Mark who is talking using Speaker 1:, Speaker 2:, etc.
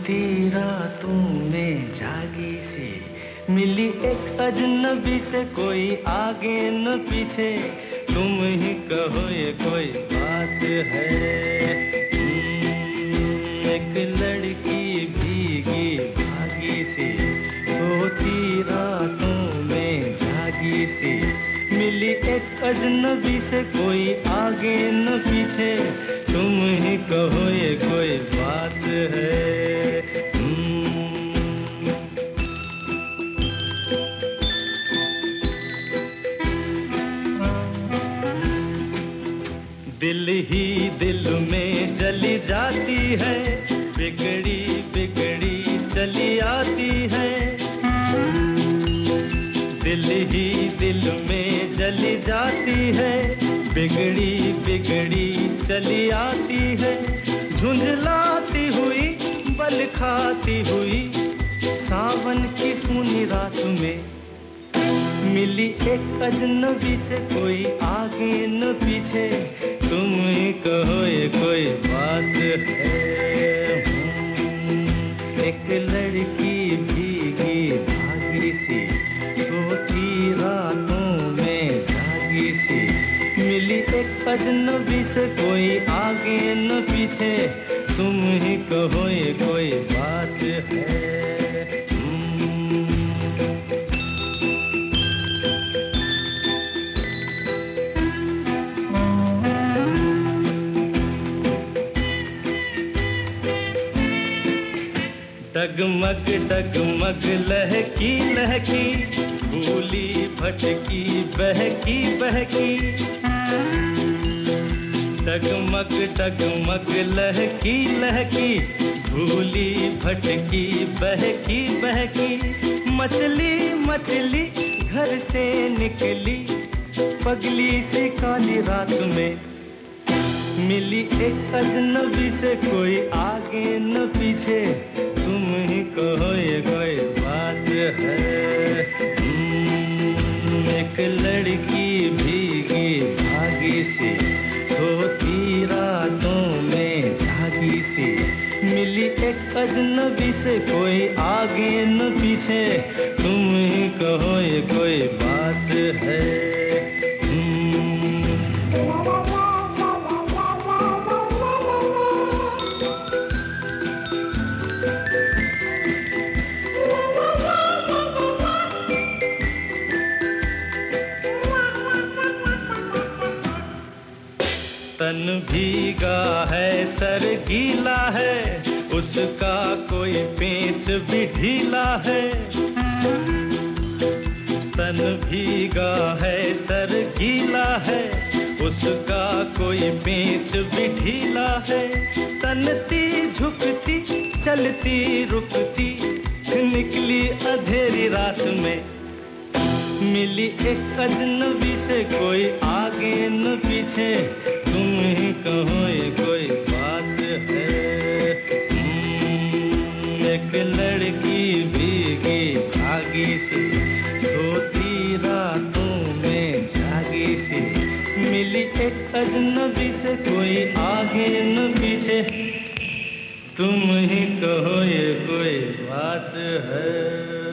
Speaker 1: सोती रातों में जागी सी, मिली एक अजनबी से, कोई आगे न पीछे, तुम ही कहो ये कोई बात है। एक लड़की भीगी भागी सी, सोती रातों में जागी सी, मिली एक अजनबी से, कोई आगे न पीछे, तुम ही कहो ये कोई बात है। दिल ही दिल में जली जाती है, बिगड़ी बिगड़ी चली आती है। दिल ही दिल में जली जाती है, बिगड़ी बिगड़ी चली आती है। झुंझलाती हुई बल खाती हुई, सावन की सूनी रात में, मिली एक अजनबी से, कोई आगे न पीछे, तुम ही कहो ये कोई बात है। एक लड़की भीगी भागी सी, सोती रातों में जागी सी, मिली एक अजनबी से, कोई आगे न पीछे, तुम ही कहो ये कोई बात है। डगमग डगमग लहकी लहकी, भूली भटकी बहकी बहकी। डगमग डगमग लहकी लहकी, भूली भटकी बहकी बहकी। मछली मछली घर से निकली, पगली सी काली रात में, मिली एक अजनबी से, कोई आगे न पीछे, तुम ही कहो ये कोई बात है। एक लड़की भीगी भागी सी, सोती रातों में जागी सी, मिली एक अजनबी से, कोई आगे न पीछे, तुम ही कहो ये कोई बात है। तन भीगा है सर गीला है, उसका कोई पेंच भी ढीला है। तन भीगा है सर गीला है, उसका कोई पेंच भी ढीला है। तनती झुकती चलती रुकती, निकली अंधेरी रात में, मिली एक अजनबी से, कोई आगे न पीछे, तुम ही कहो ये कोई बात है। एक लड़की भीगी भागी सी, सोती रातों में जागी सी, मिली एक अजनबी से, कोई आगे न पीछे, तुम ही कहो ये कोई बात है।